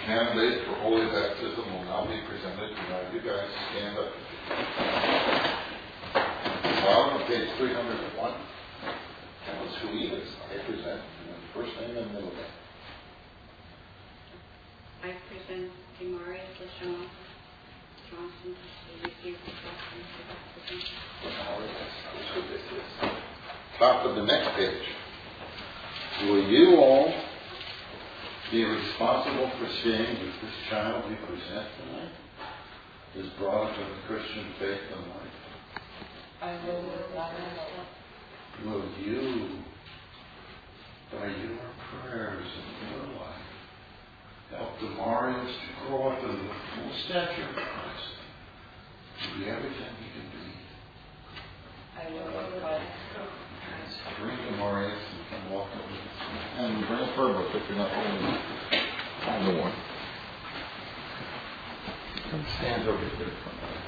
candidate for holy baptism will now be presented. You guys stand up. Bottom of page 301. Tell us who he is. I present. First name and middle name. I present Demarius LaShawn Johnson to receive the blessing for baptism. Top of the next page. Will you all be responsible for seeing that this child we present tonight is brought into the Christian faith and life? I will with God. Will you, by your prayers and your life, help Demarius to grow up in the full stature of Christ, to be everything he can be? I will with God. Bring Demarius and come walk over. And bring a prayer book if you're not holding it. Find the one. Come stand over here in front of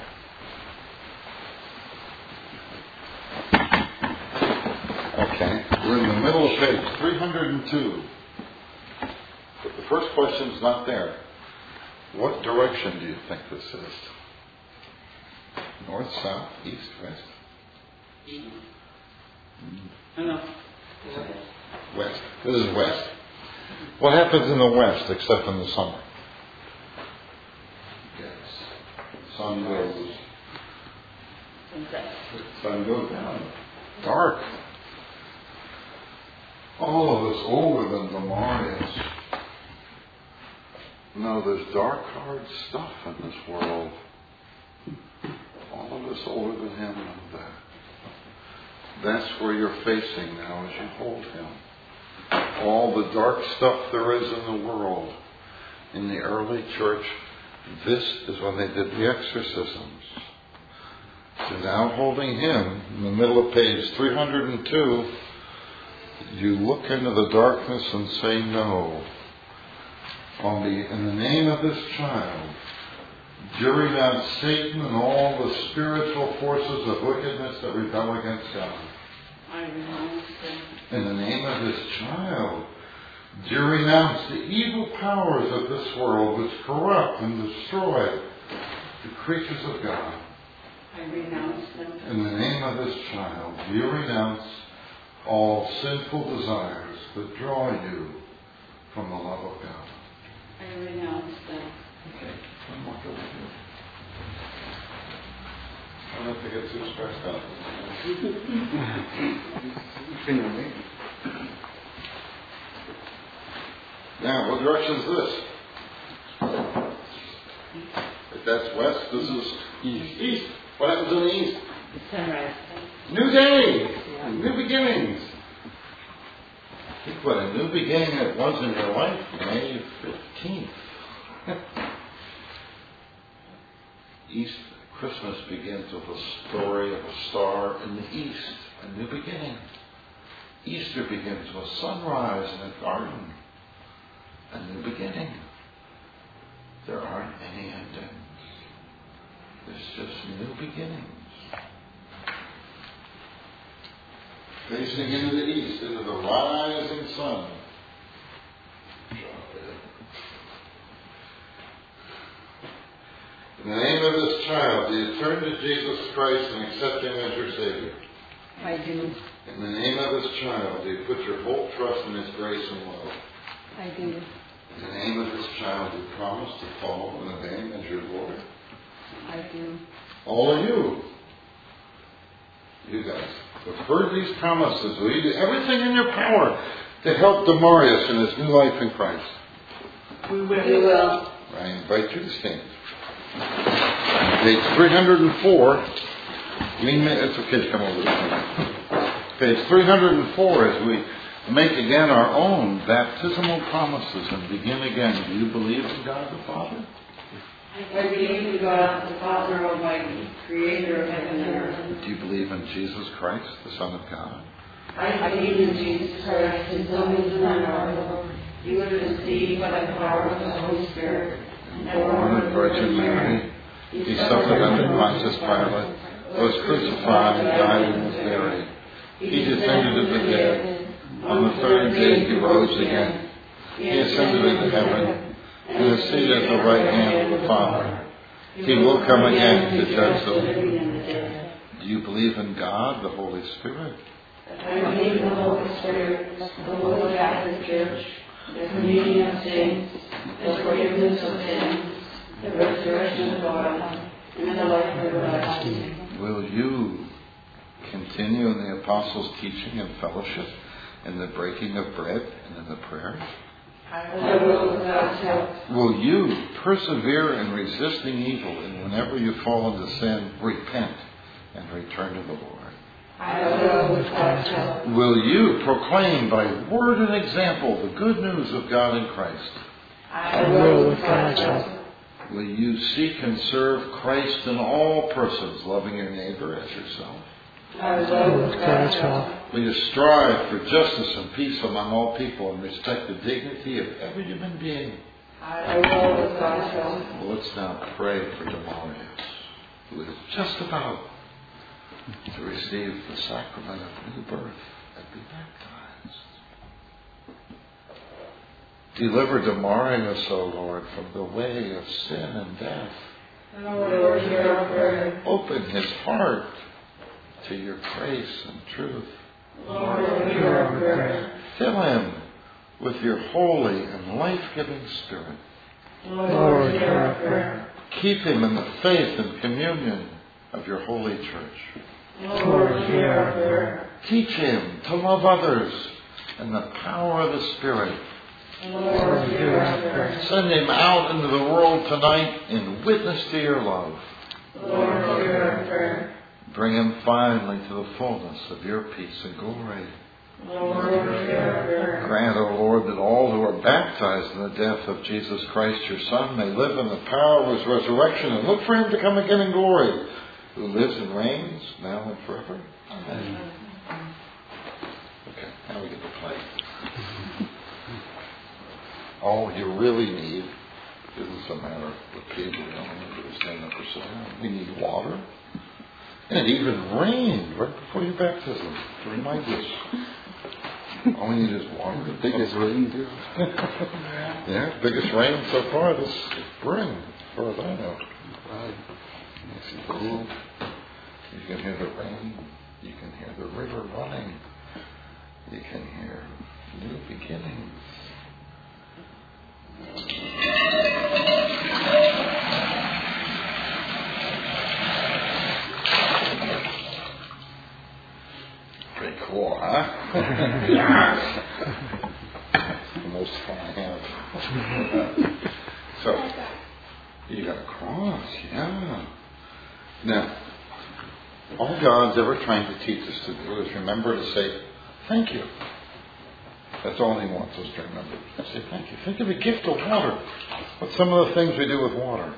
me. Okay, we're in the middle of page 302. But the first question's not there. What direction do you think this is? North, south, east, west? No. West. This is west. What happens in the west except in the summer? Yes. Sun goes down. Dark. All of us older than Demarius know there's dark, hard stuff in this world. All of us older than him know that. That's where you're facing now as you hold him. All the dark stuff there is in the world. In the early church, this is when they did the exorcisms. So now holding him in the middle of page 302, you look into the darkness and say no. In the name of this child, jury out Satan and all the spiritual forces of wickedness that rebel against God. I renounce them. In the name of this child, do renounce the evil powers of this world which corrupt and destroy the creatures of God. I renounce them. In the name of this child, do you renounce all sinful desires that draw you from the love of God. I renounce them. Okay, one more over here. I don't have to get too stressed out. Now, what direction is this? If that's west, this is east. East. What happens in the east? Sunrise. New day. Yeah. New beginnings. Think what a new beginning it was in your life. May 15th. East Christmas begins with a story of a star in the east. A new beginning. Easter begins with sunrise in a garden. A new beginning. There aren't any endings. There's just new beginnings. Facing into the east, into the rising sun. In the name of this child, do you turn to Jesus Christ and accept Him as your Savior? I do. In the name of this child, do you put your whole trust in His grace and love? I do. In the name of this child, do you promise to follow and obey Him as your Lord? I do. All of you guys, have heard these promises. Will you do everything in your power to help Demarius in his new life in Christ? We will. I invite you to stand. Page 304. It's okay to come over this. Page 304 as we make again our own baptismal promises and begin again. Do you believe in God the Father? I believe in God the Father Almighty, Creator of heaven and earth. Do you believe in Jesus Christ, the Son of God? I believe in Jesus Christ, His only Son, our Lord. He was conceived by the power of the Holy Spirit, and born of Virgin Mary. He suffered under Pontius Pilate, was crucified and died and was buried. He descended to the dead. On the third day He rose again. He ascended into heaven and is seated at the right hand of the Father. He will come again to judge the living and the dead. Do you believe in God, the Holy Spirit? I believe in the Holy Spirit, the Holy Catholic Church, the communion of saints, the forgiveness of sins, the resurrection of the body, and the life everlasting. Will you continue in the Apostles' teaching and fellowship, in the breaking of bread and in the prayers? I will with God's help. Will you persevere in resisting evil, and whenever you fall into sin, repent and return to the Lord? I will with God's help. Will you proclaim by word and example the good news of God in Christ? I will with God's help. Will you seek and serve Christ in all persons, loving your neighbor as yourself? I will with God's help. Will you strive for justice and peace among all people and respect the dignity of every human being? I will with God's help. Well, let's now pray for Demarius, who is just about to receive the sacrament of new birth and be baptized. Deliver Demarius, O Lord, from the way of sin and death. Lord, hear our prayer. Open his heart to your grace and truth. Lord, hear our prayer. Fill him with your holy and life-giving Spirit. Lord, hear our prayer. Keep him in the faith and communion of your holy church. Lord, hear our prayer. Teach him to love others in the power of the Spirit. Lord, hear our prayer. Send him out into the world tonight in witness to your love. Lord, hear our prayer. Bring him finally to the fullness of your peace and glory. Lord, hear our prayer. Grant, O Lord, that all who are baptized in the death of Jesus Christ, your Son, may live in the power of his resurrection and look for him to come again in glory, who lives and reigns now and forever. Amen. Okay, now we get to play. All you really need isn't a matter of people, you don't need to stand up or sit down. We need water. And it even rained right before your baptism to remind us. All we need is water. The biggest rain, too. Yeah, biggest rain so far this spring, as far as I know. Right. Nice and cool. You can hear the rain. You can hear the river running. You can hear new beginnings. Pretty cool, huh? The most fun I have. So, you got a cross, yeah. Now, all God's ever trying to teach us to do is remember to say, thank you. That's all he wants us to remember. Say thank you. Think of the gift of water. What's some of the things we do with water?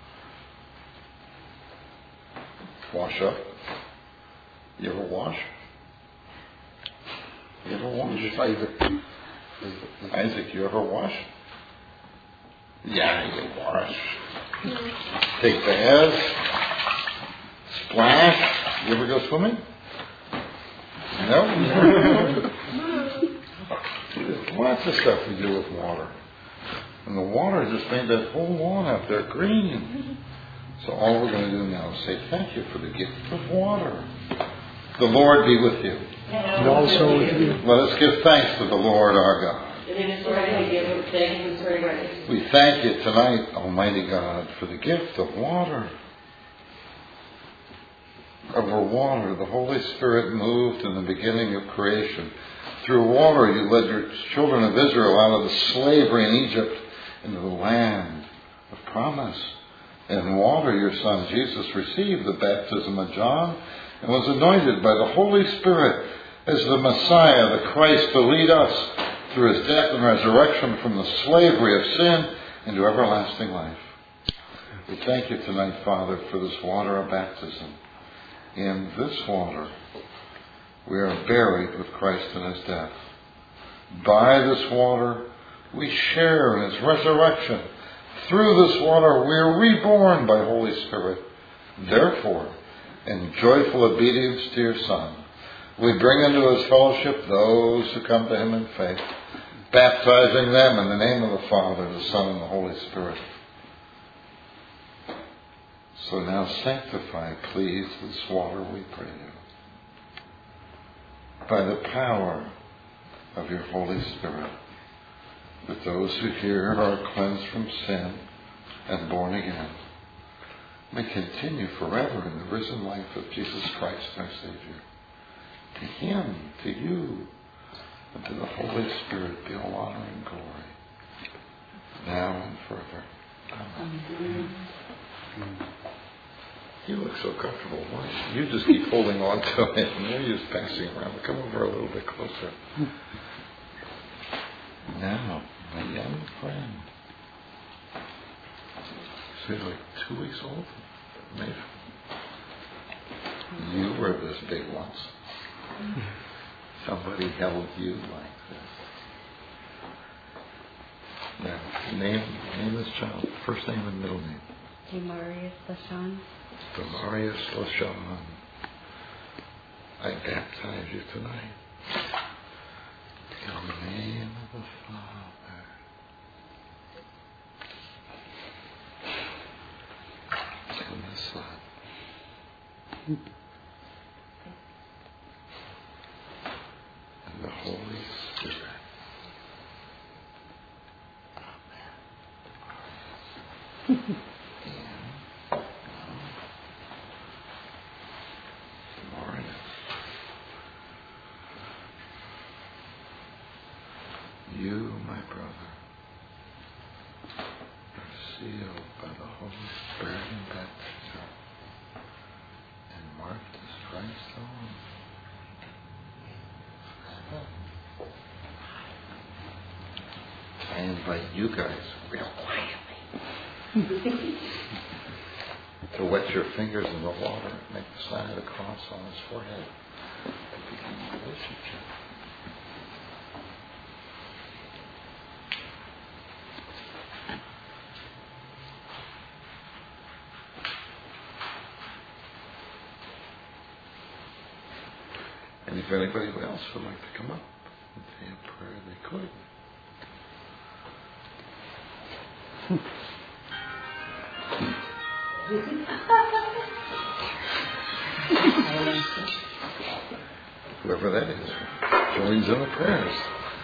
Wash up. You ever wash? You ever wash? Isaac, you ever wash? Yeah, you wash. Take baths. Splash. You ever go swimming? No? There's lots of stuff we do with water. And the water just made that whole lawn out there green. So all we're going to do now is say thank you for the gift of water. The Lord be with you. And also with you. Let us give thanks to the Lord our God. It is right to give thanks and praise. We thank you tonight, Almighty God, for the gift of water. Over water, the Holy Spirit moved in the beginning of creation. Through water, you led your children of Israel out of the slavery in Egypt into the land of promise. In water, your Son Jesus received the baptism of John and was anointed by the Holy Spirit as the Messiah, the Christ, to lead us through his death and resurrection from the slavery of sin into everlasting life. We thank you tonight, Father, for this water of baptism. In this water, we are buried with Christ in his death. By this water, we share in his resurrection. Through this water, we are reborn by Holy Spirit. Therefore, in joyful obedience to your Son, we bring into his fellowship those who come to him in faith, baptizing them in the name of the Father, the Son, and the Holy Spirit. So now sanctify, please, this water, we pray you, by the power of your Holy Spirit, that those who hear are cleansed from sin and born again may continue forever in the risen life of Jesus Christ, our Savior. To Him, to you, and to the Holy Spirit be all honor and glory, now and forever. Amen. You look so comfortable. Why? You just keep holding on to it, and you're just passing around. Come over a little bit closer. Now, my young friend. So you're like 2 weeks old? Maybe. You were this big once. Somebody held you like this. Now, name this child. First name and middle name. Demarius LaShawn. Demarius LaShawn. I baptize you tonight. In the name of the Father, and the Son, and the Holy Spirit. Amen. You, my brother, are sealed by the Holy Spirit in baptism and marked as Christ's own. I invite you guys, real quietly, to wet your fingers in the water and make the sign of the cross on his forehead to begin the relationship. And if anybody else would like to come up and say a prayer, they could. Whoever that is joins in the prayers.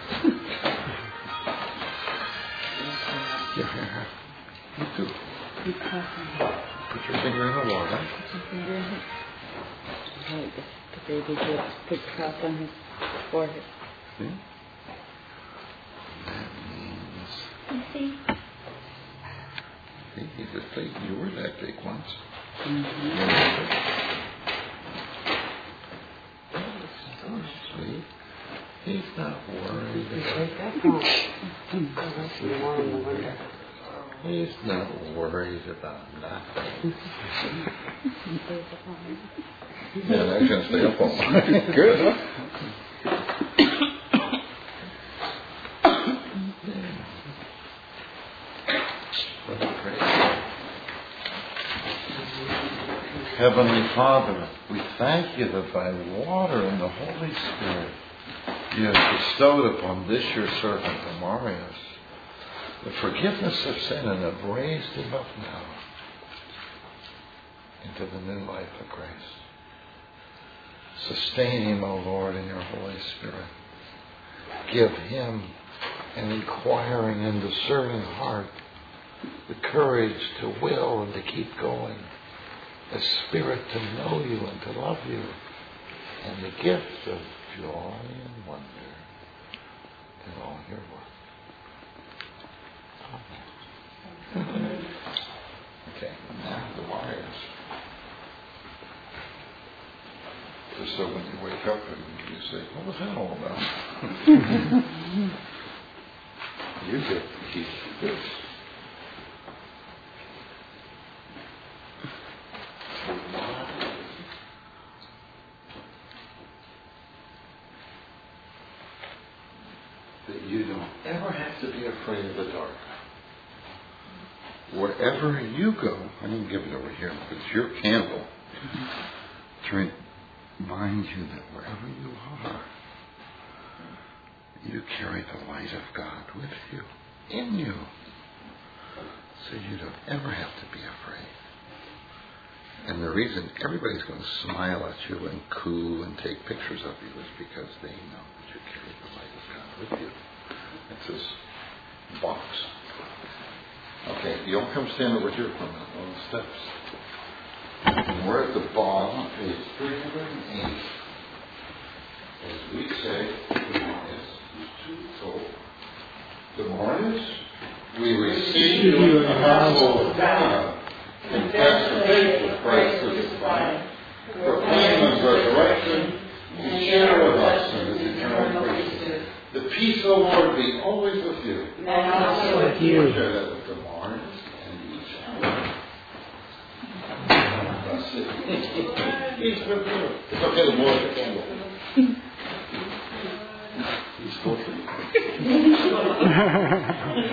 Yeah. You too. Put your finger in the water. The baby just put the cross on his forehead. See? That means... See? See, he just played. You were that big once. Mm-hmm. So sweet. He's not worried. He's not worried about nothing. Yeah, now he's going to stay up all night. Good, huh? Heavenly Father, we thank you that by water and the Holy Spirit you have bestowed upon this your servant, Demarius, the forgiveness of sin and have raised him up now into the new life of grace. Sustain him, O Lord, in your Holy Spirit. Give him an inquiring and discerning heart, the courage to will and to keep going, a spirit to know you and to love you, and the gift of joy and wonder in all your work. Amen. Okay, now the wires. Just so when you wake up and you say, what was that all about? You get to keep this. That you don't ever have to be afraid of the dark. Wherever you go, I didn't give it over here, but it's your candle to remind you that wherever you are, You carry the light of God with you, in you, so you don't ever have to be afraid. And the reason everybody's going to smile at you and coo and take pictures of you is because they know that you carry the light of God with you. It's this box. Okay, you all come stand over here for a minute on the steps. And we're at the bottom of page 308. As we say, good morning. We receive you in the household of God. Confess the faith of Christ crucified. Proclaim His resurrection and share with us in His eternal priesthood. The peace of the Lord be always with you. And also with you. Share that with the Mormons and each other. That's it. Peace with you. It's okay to blow the candle. He's full.